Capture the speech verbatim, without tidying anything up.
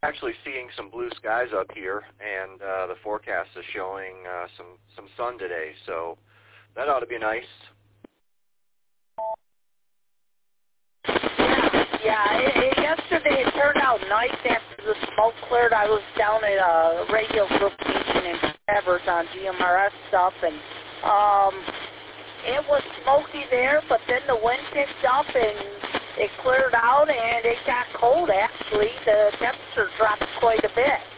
actually seeing some blue skies up here, and uh, the forecast is showing uh, some, some sun today, so that ought to be nice. Yeah, it, it, yesterday it turned out nice after the smoke cleared. I was down at a radio group meeting in Travers on G M R S stuff, and um, it was smoky there, but then the wind picked up and it cleared out, and it got cold, actually. The temperature dropped quite a bit.